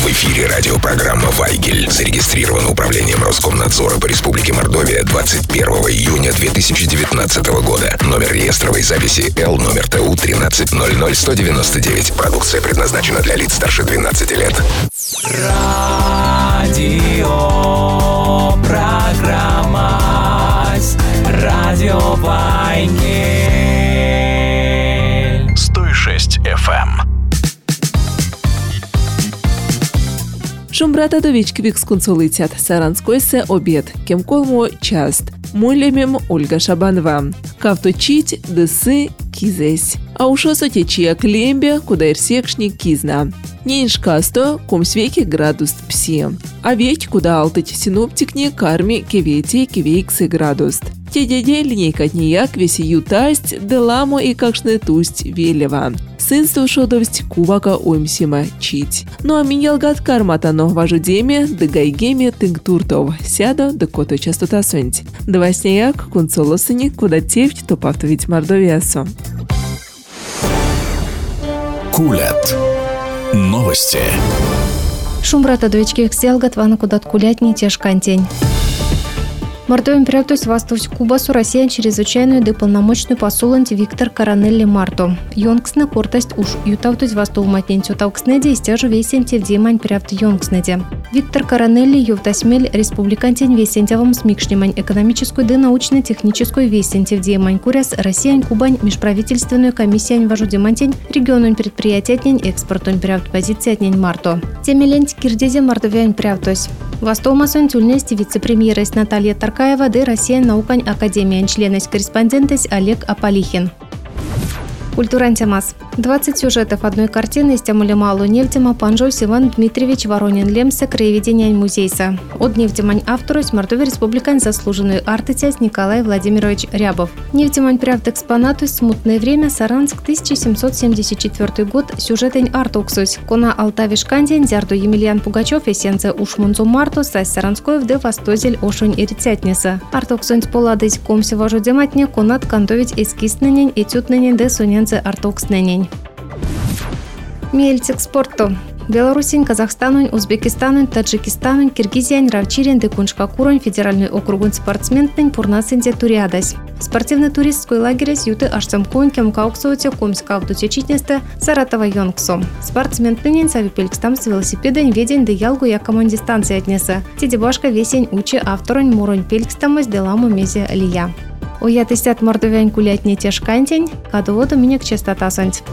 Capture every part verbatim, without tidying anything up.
В эфире радиопрограмма «Вайгель». Зарегистрировано управлением Роскомнадзора по Республике Мордовия двадцать первого июня две тысячи девятнадцатого года. Номер реестровой записи Л номер Т У тринадцать ноль ноль сто девяносто девять. Продукция предназначена для лиц старше двенадцати лет. Радио программа Радио Вайгель сто шесть эф эм. Шумбрата довички скунцолитят. Саранскойсе обед. Кемколмо част. Мулемем Ольга Шабанова. Кавточить дысы кизесь. А ушо сотечия клембе, куда ирсекшни кизна. Нейншкасто комсвеки градус пси. А ведь куда алтыть синоптикни карми кевети кевейксы градус. Те дядей линейка днияк веси ютасть, деламо и какшны тусть велева. Сынство шодовсть кувака уймсима чить. Ну а миньялгат карматано важу деме, да гайгеме тынгтуртов. Сядо, да кото частота сонть. Два снеяк, кунцолосыни, куда тевть, то павтовить мордовиасо. Кулят. Новости. Шумбрата довички кселгат вана кудат кулятни тяжкантень. Мордовим прятусь вастусь Кубасу Россия чрезвычайную да полномочную посулант Виктор Коронелли Марто. Йонгсна кортость уж ютавтусь васту матненцю тавкснеде и стяжу весенте в демань прявт йонгснеде. Виктор Коронелли ювтасмель республикантень весентевом смикшнимань экономическую да научно-техническую весенте в демань куряс Россия Кубань межправительственную комиссию вожу демантень регионун предприятиятнень экспортун прявт позициятнень Марто. Темелент кирдезе мордовян прявтусь. Вастомасон тюльнести вице-премьера Наталья Таркаева да Россия наукань академия членность корреспондентность Олег Аполихин. Культурантемас. двадцать сюжетов одной картины из Тямулемалу нефтема Панжойс Иван Дмитриевич Воронин Лемсе краеведения музейса. От нефтемань автору из Мордовии республикань заслуженную артитясь Николай Владимирович Рябов. Нефтемань прявт экспонату смутное время Саранск тысяча семьсот семьдесят четвёртый год сюжетень артуксусь. Кона Алтавиш Кандень Зярду Емельян Пугачев эсенце Ушмунцу Марту сась Саранской в Востозель Ошунь и Рицятнеса. Артуксунь поладыть комси вожу дематне конат кантовить эскизненень этютненень де суненце артуксненень. Мельцик спорту. Белорусин, Казахстанун, Узбекистанун, Таджикистанун, Киргизиян, Равчирин, Декуншкакурун, федеральный округун спортсментнень пурнасынде туриадась. Спортивный туристский лагерь с юты ашцамкун кемкауксуоте комскавдуте читнесте Саратова Йонгсом. Спортсментнень савипелькстам с велосипедень ведень де ялгу якомон дистанции отнеса. Тидебашка весень учи авторонь муронь пелькстамось деламу мезе лия. Уятыстят мордовянь кулятне тяжкантень, кадоводу минек частота сонть.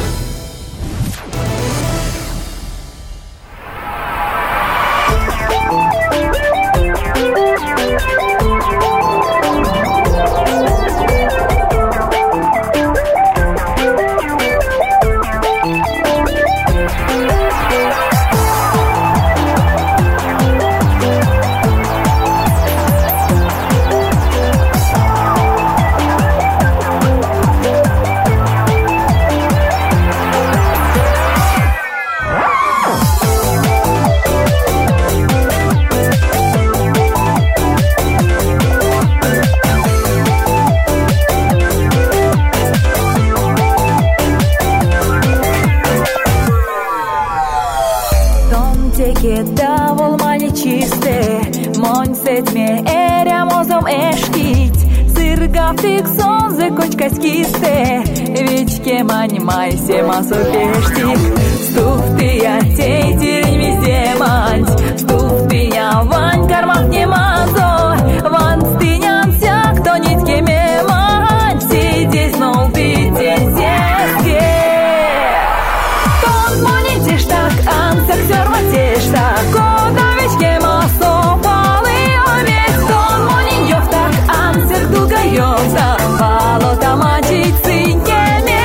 Майсе масопештик, стуфтия тей тирень везде мать, стуфтия вань кармах не мазо, ван стынян вся, кто нитки ме мать, сидеть нол битень сеске. Тон монетиш так, ансак сёрватиш так, кодавичке масо палы овец, тон монетёв так, ансак дугаёв так, палота мачить циньке.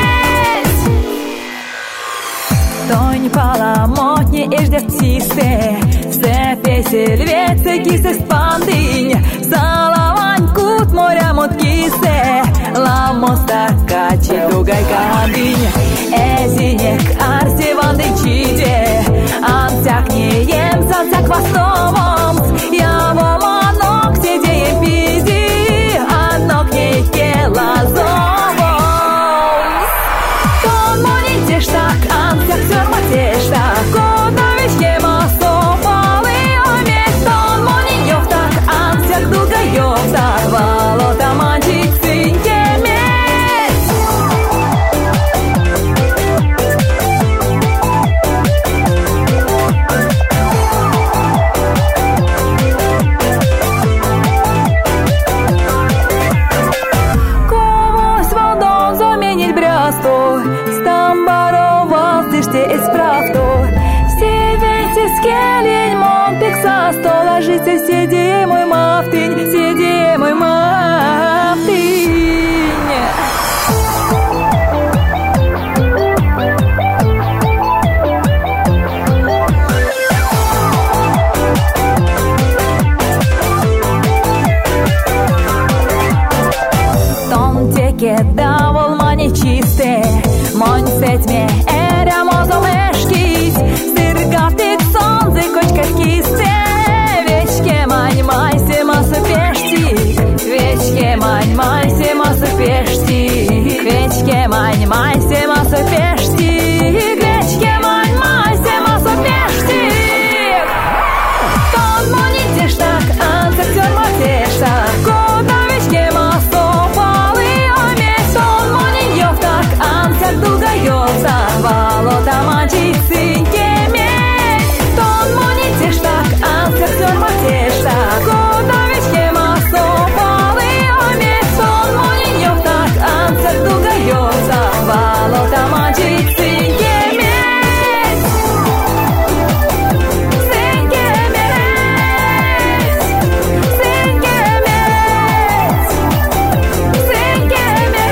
Паламотни еждет птицы, се песель вецы кисы спандынь, салавань кут моря мот кисе, ламоста качи дугай кандынь, эзинек арси ванды чиде, ансяк не ем сансяк востовом, я воманок сидеем пизи, анок не кела зовом. Тон монетиш так, ансяк сёрматиш так, кодавич ема Ешьте из правду. Сивите скелень, мон пикса, сто ложите, сиди мой мафтынь, сиди мой мафтынь. Davul mani čiste, moň setme era mozom eškis, sirga tik sonzi kočkas kiste, večke manj majse masu peštik, večke manj majse masu peštik, večke manj majse masu peštik, večke manj majse masu peštik. Ton moni teštak, anca kjorma teštak, koda večke masu долго ёлса, волота мочится кемень. Тон мони тештак, анскер зерма тештак, кода вечке массо палы омесь. Тон мони ёлтак, анскер долго ёлса, волота мочится кемень. Сен кемень, сен кемень, сен кемень.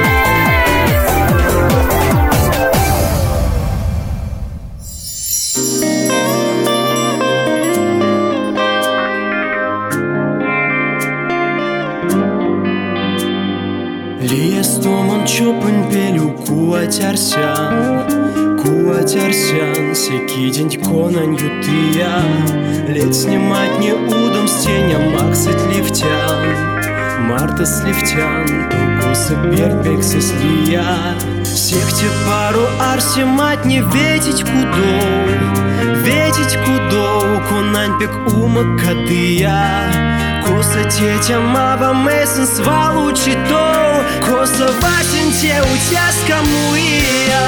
Чопын пелю куатярсян, куатярсян, секи день конань ютыя, лет снимать не удом стеня максит лифтян, марта сливтян, тукусы перпексы слия, сехте пару арсимать не ветить кудоу, ветить кудоу, конань пек ума кадыя. Коса тетя маба месен свалу читоу, коса васен те утяска муия.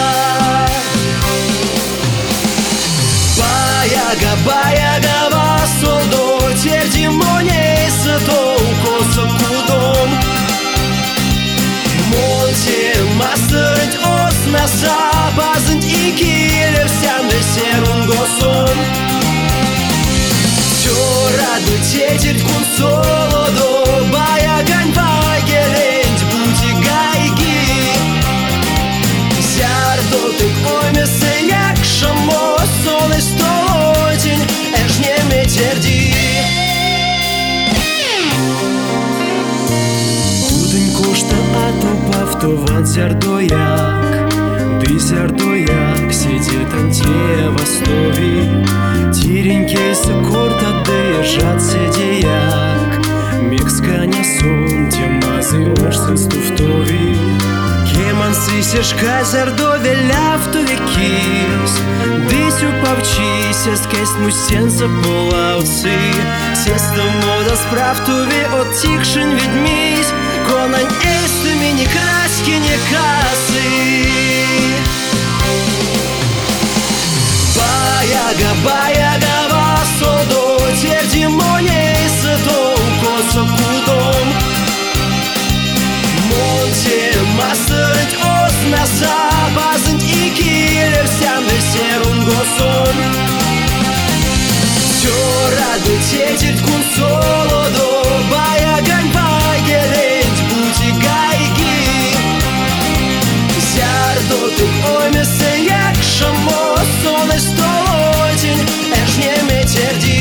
Баяга, баяга васолдо, терди моне сатоу, коса кудом. Монте мастернт ос наса, базент и килер сям десерун госон. Раду тетель кун солодо, баягань вагелент бути гайги. Зярдо ты оймесе як шамо, солы столотень, эш не метерди. Удень кошта атупав, то ван зярдояк, ты зярдояк, сидит анте в основе. Тиренький сокорта держат седеяк, микска не сон, темазы орсен стуфтови. Кеман сисешка зардове ляфтове кис, дысю павчися, скесь мусенца полауцы. Сеста мода справтове оттикшен ведмись, конань эстами не краски, не касы. Баяга, баяга васодо, терди моне сатоу, коса кудом. Монте мастернт ос наса, базент и килер сям десерун госон. Все раду тетель кун солодо, баягань вагелент бути гайги. Зярдо ты оймесе як шамо, солы столотень, эш не метерди.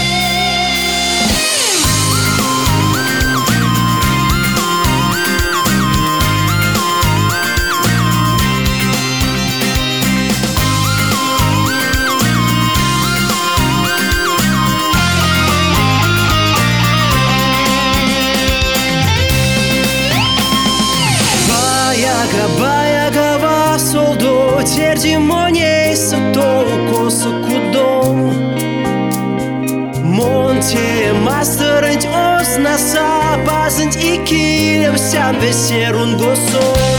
Баяга, баяга васолдо, терди моне сатоу, коса кудом. Монте мастернт ос наса, базент и килер сям десерун госон.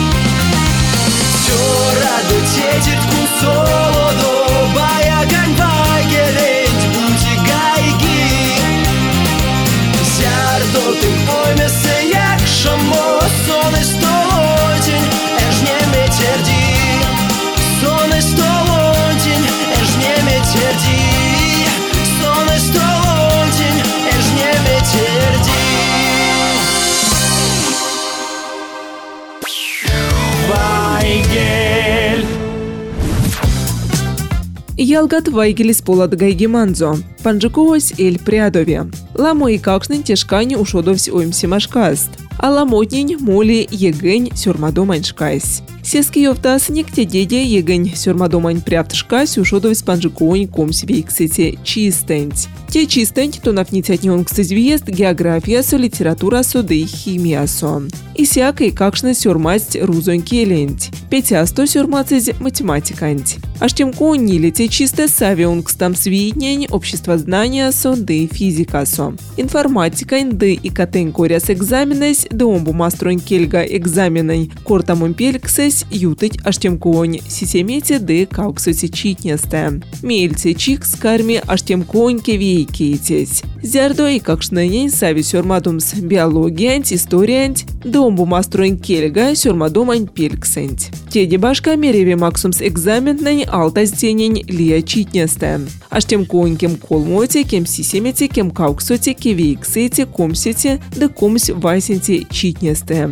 Все раду тетель кун солодо, баягань вагелент бути гайги. Зярдо ты оймесе як шамо, солы столотень, эш не метерди. Ялгат вайгелис полад гайгеманзо. Панджикогось эль прядове. Ламо и какшнын тешкани ушодовсь оймсимашкаст. А ламотнень моли егень сюрмадомань шкайсь. Сески йовтасник те деде егень сюрмадомань пряптшкась ушодовсь панджикогонь комсвейксете чистэнть. Те чистэнть то нафнитятнионгсыз виест географиясо, литературасо да и химиясо. И сякой какшны сюрмасть рузонь келенть. Петясто сюрмацыз математиканть. Аж тем конни лете чисто савионгстам свиднень обществознаниясо да и физикасо. Информатикань да и катенкоряс экзаменась да омбу мастронь кельга экзаменань кортамон пельксесь ютыть аж тем конь сисемете да кауксоте читнесте. Мельте чик с карми аж тем конь кевейкейтесь. Зярдо и какшнэнень сави сюрмадумс биологиянть, историянть да омбу мастронь кельга сюрмадомань пельксэнть. Теди башка мереве максумс экзаменнань алтазденень лия читнесте. Аж тем конь кем колмоте, кем сисемете, кем кауксоте, кевейксете, комсете да комсь вайсенте читнесте.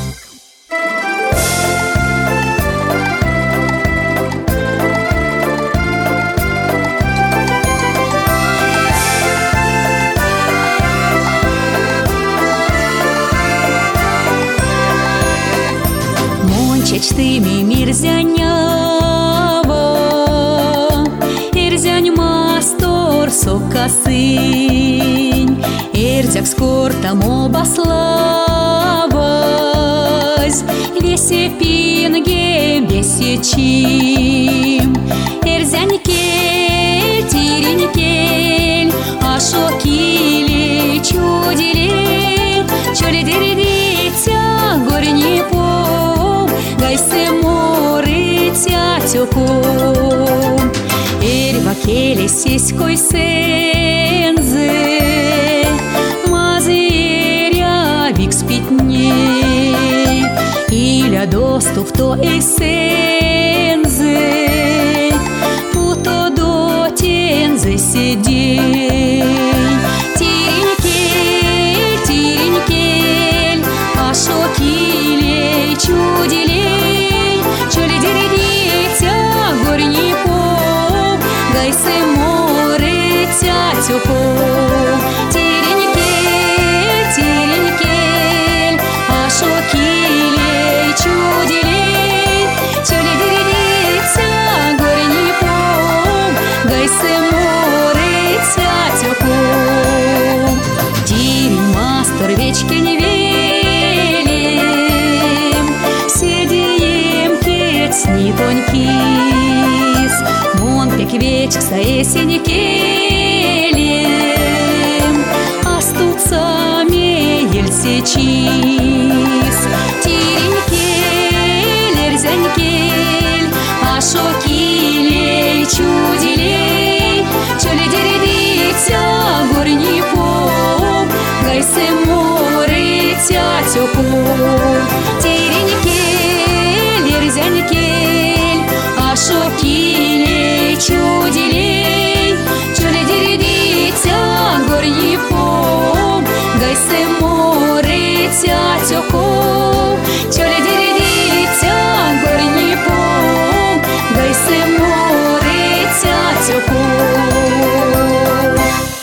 Чечтыми мирзянява, ирзянь мастор сокасынь, ирзяк скортам обаславась, весе пинге, весе чим, ирзянь кель, тирень кель, ашо киле, чудиле, чули деревитя, горни по. Гайсе море тятюком, эрва келе сиськой сензе, мазыря вик спитней, иля доступ то эсензе, путо до тензе сидей. Тирень кель, тирень кель, ашо килей чудилей, гайсе море тятюком. Тирень кель, тирень кель, ашо килей чудилей, чули деревица горни пом, гайсе море тятюком. Тирень мастер вечки не велим, седием кец не тонькис, монпек вечк са есени келем, астутся меель сечис. Тирень кель, эрзянь кель, ашо килей чудилей, чули деревица горни пом, гайсе море тятюком. Тирень кель, эрзянь кель, ашо килей чудилей, чули деревица горни пом, гайсе море тятюком. Чули деревица горни пом, гайсе море тятюком.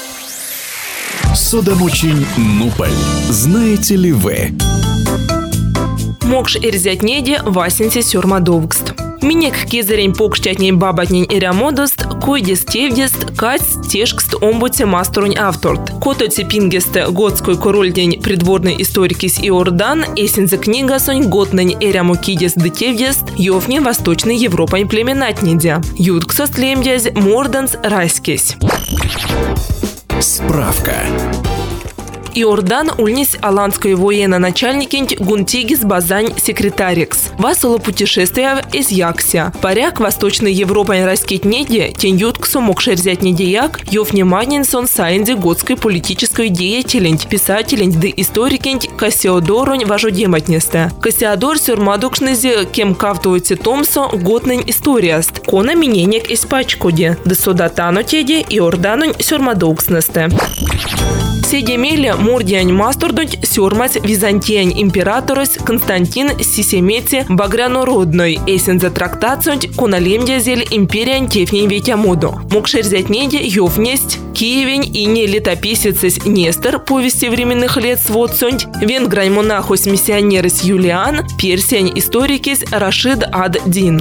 Содомочень Нуполь. Знаете ли вы? Мокш эрзятнеде васенте сюрмадовгст. Минек кезерень покштятней бабатнень эрямодост, койдес тевдест, кать тешкст омбуте масторунь авторт. Кото цепингесте годской корольдень придворный историкис Иордан, эсензе книга сонь годнень эряму кидес де тевдест, ёвне Восточной Европань племенатнеде. Ютксост лемдязь морданс райскесь. Справка. Иордан ульнись аланской военно-начальникинь Гунтигис Базань секретарикс. Васоло путешествия из Якся. Паряк Восточной Европы раскетнеде тень ютксу мокшерзять недеяк ёвне манинсон сайнде годской политической деятелень, писателень да историкинь Кассиодоронь важодематнесте. Кассиодор сюрмадокшнезе кем кавтуете томсо годнень историаст. Кона миненек испачкоде. Да судатано теде Иорданонь сюрмадокснесте. Седемеле Мурдиань мастурдуть сюрмать византиян императорус Константин Сисемете Багрянородной. Эсен за трактацунь куналемдязель империян тефней ветямуду. Мукшерзятнеде ювнесть Киевень и не летописец Нестор повести временных лет сводсунь. Венгрань монахус миссионерис Юлиан, персиань историкис Рашид ад-Дин.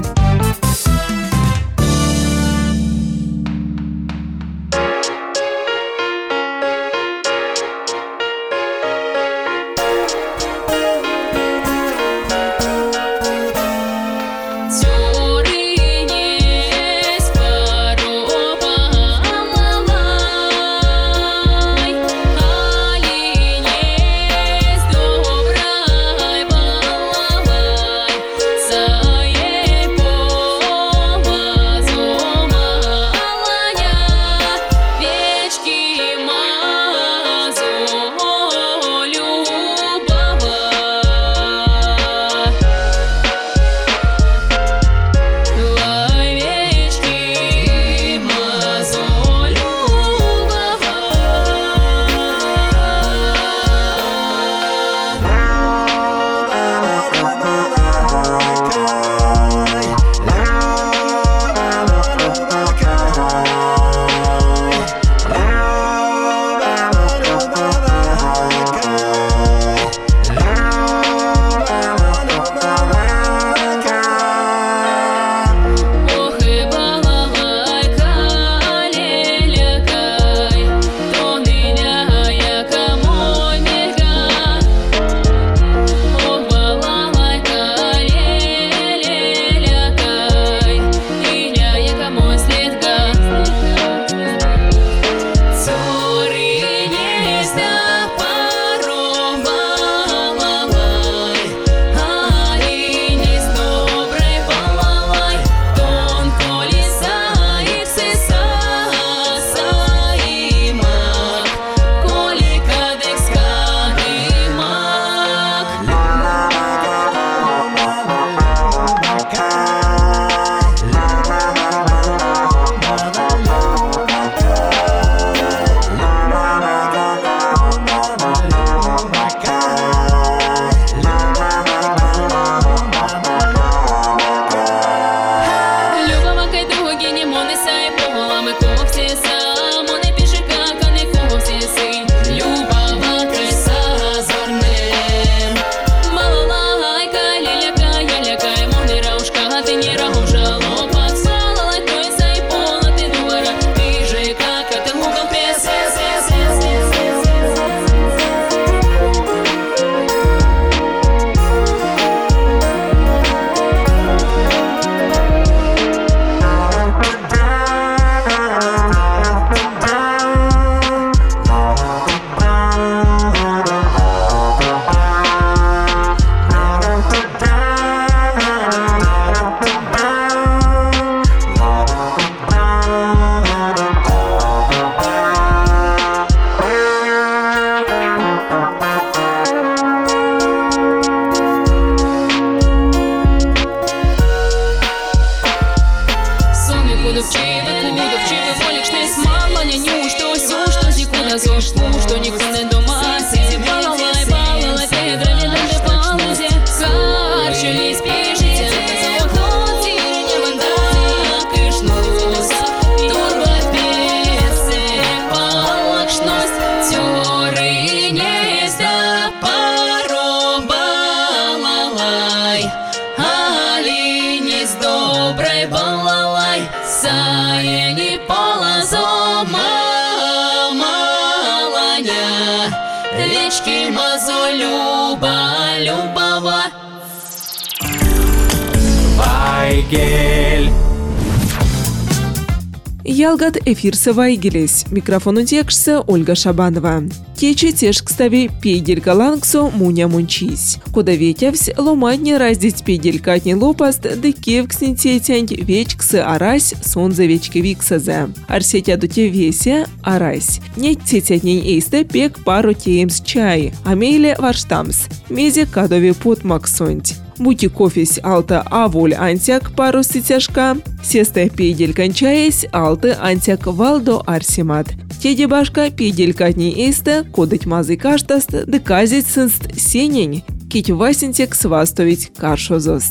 Речки Мазолюба, Любова. Вайгель. Ялгат эфирсы Вайгелес. Микрофон удекшся Ольга Шабанова. Тече теж кстави пейделька лангсо муня мунчись. Куда ветявсь ломатне раздить пейделька отни лопаст, да кевксни тетянь вечксы арась сон за вечки виксазе. Арсетя дуте веся арась. Нет тетянень эйсте пек пару теемс чай. Амейле варштамс. Мезе кадови потмаксонть. Бути кофесь алта аволь антяк пару ситяшка. Сесте пейдель кончаясь алты антяк валдо арсимат. Теди башка пиделькатни эсте, кодыть мазы каштаст, деказить сынст сенень, кить васинтек свастовить каршозост.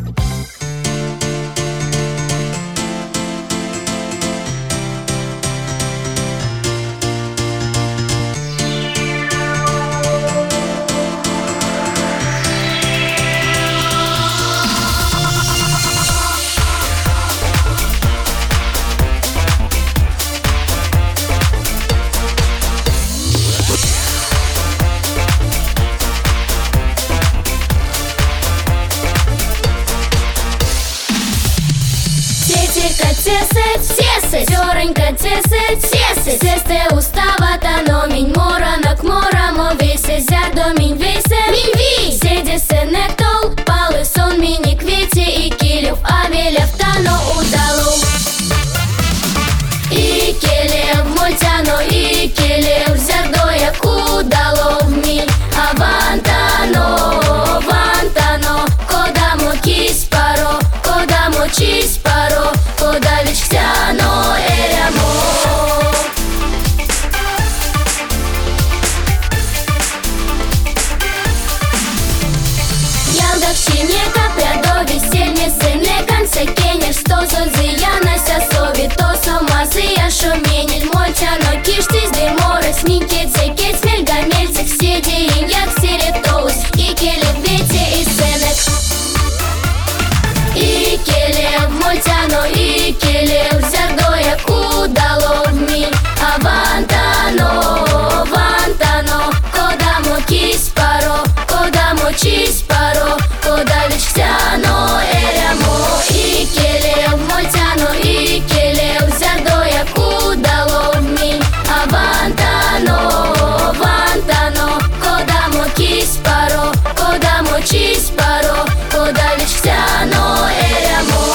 Сёренька тесет, тесет, тесте уставата, но минь моранак морамо весе, зядо минь весе, минь ви, седе сенек тол, палы сон миник вете и килев, а велев тано удалу. И келев мультяно, и келев зядоя кудало в минь, а вантано, вантано, кодамо кис паро, кодамо чис паро, кодавич ктяно эрямо. Ялдак шине капля до веселье сыне конце кенеш, сто зозы я нася сови, то сомазы я шуменель, мольтяно киштиз деморес, миньке цекет смельга мельцек, седи им як серетоус, и келев вете и сенек. И келев мольтяно, и келев зядоя кудало в минь, а вантано, вантано, кодамо кис паро, кодамо чис паро, кодавич ктяно эрямо. И келев мольтяно, и келев зядоя кудало в минь, а вантано, вантано, кодамо кис паро, кодамо чис паро, кодавич ктяно эрямо.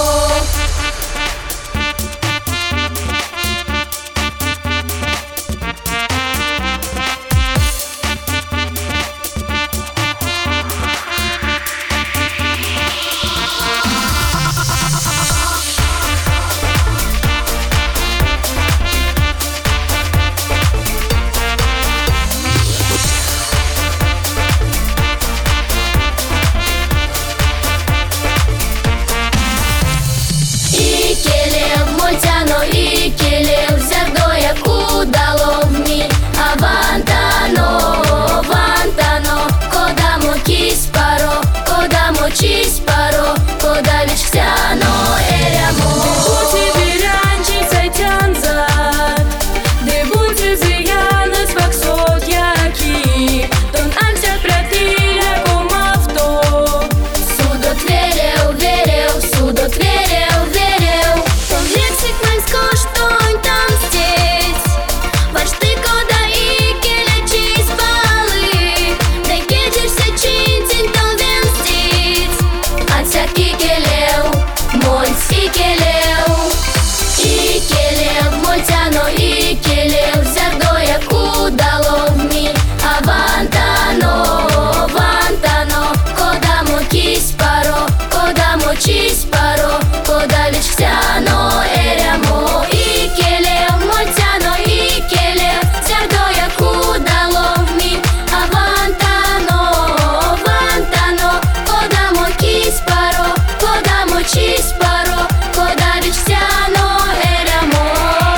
И келев мольтяно, и келев зядоя кудало в минь, а вантано, вантано, кодамо кис паро, кодамо чис паро, кодавич ктяно эрямо. Будьте биранчи цайтянзат, де будьте зиянес ваксот яки, тон амсят пратиля комавто. Судот верил, верил, судот верил, верил, том лексик мань скоштонь там здесь. Ваш ты кода и келя чиз балы, да кеджерся чинтин том вен здесь. Отсяки келев, мольц и келев. И келев мольтяно, и келев зядоя кудало в минь, а вантано, вантано, кодамо кис паро, кодамо чис паро, кодавич ктяно эрямо. И келев мольтяно, и келев зядоя кудало в минь, а вантано, вантано, кодамо кис паро, кодамо чис паро, кодавич ктяно эрямо.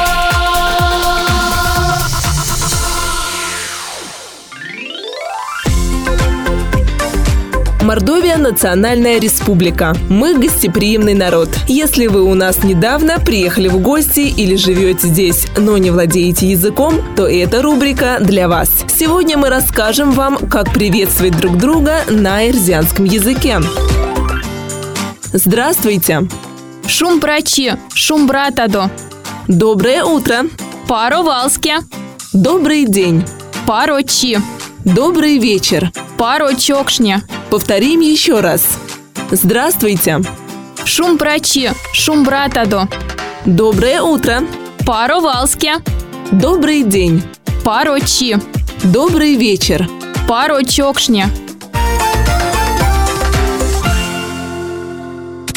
Мордовия – национальная республика. Мы гостеприимный народ. Если вы у нас недавно приехали в гости или живете здесь, но не владеете языком, то эта рубрика для вас. Сегодня мы расскажем вам, как приветствовать друг друга на эрзианском языке. Здравствуйте! Шум прачи, шум братадо. Доброе утро! Паро валске. Добрый день! Паро чи. Добрый вечер! Паро чокшня. Повторим еще раз. Здравствуйте! Шум прачи, шум братадо. Доброе утро! Паро валске. Добрый день! Паро чи. Добрый вечер! Паро чокшня.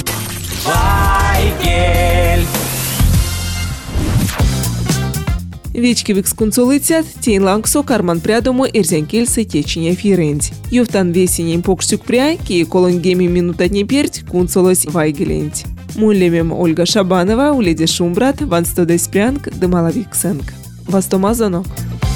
Вайгель. Вечкевик скунцолыцят, тень лангсо карман прядому эрзянкельсы течиня фиренць. Юфтан весенень покштюк пря, ки колонгеми минутатне перть кунцолось вайгеленць. Муллемем Ольга Шабанова, уледи Шумбрат, ван стодес прянк, дымалавиксенк. Вастомазонок.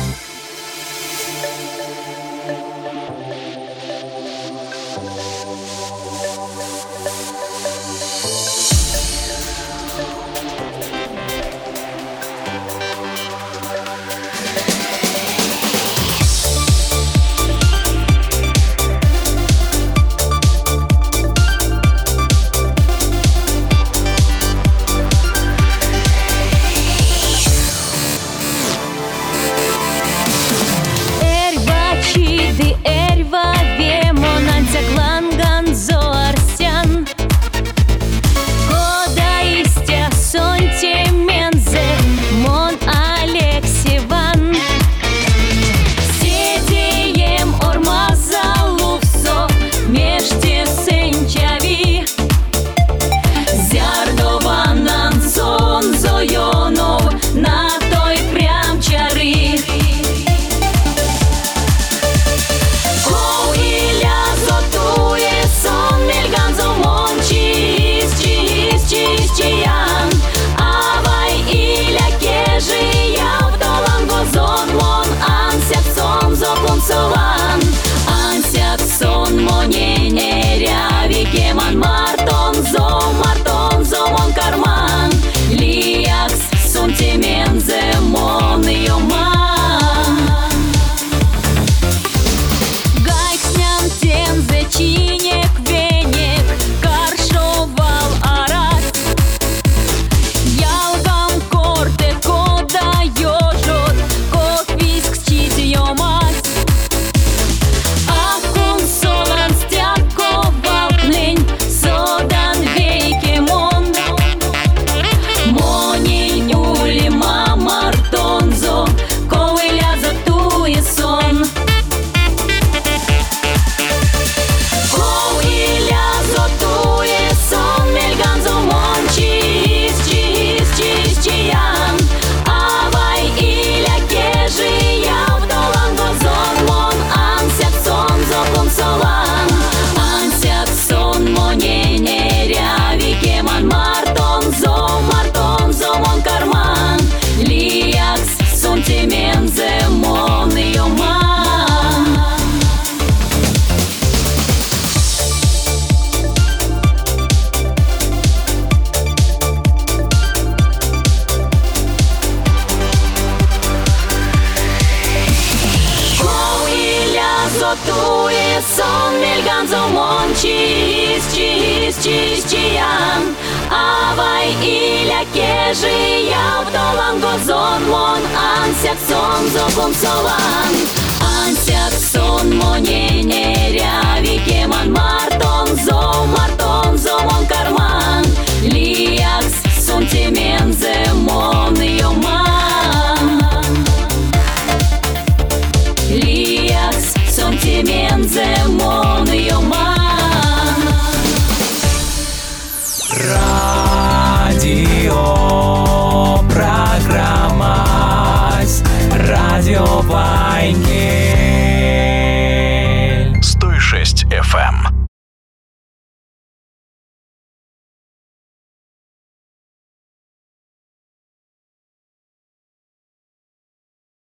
Чиз, чиз, чиз, чиян Авай иля кежи яв долан гозон мон Ансяк сон зокум солан Ансяк сон моне неряви кеман Мартон зо, мартон зо мон карман Лиякс сон темен зе мон йоман Лиякс сон темен зе мон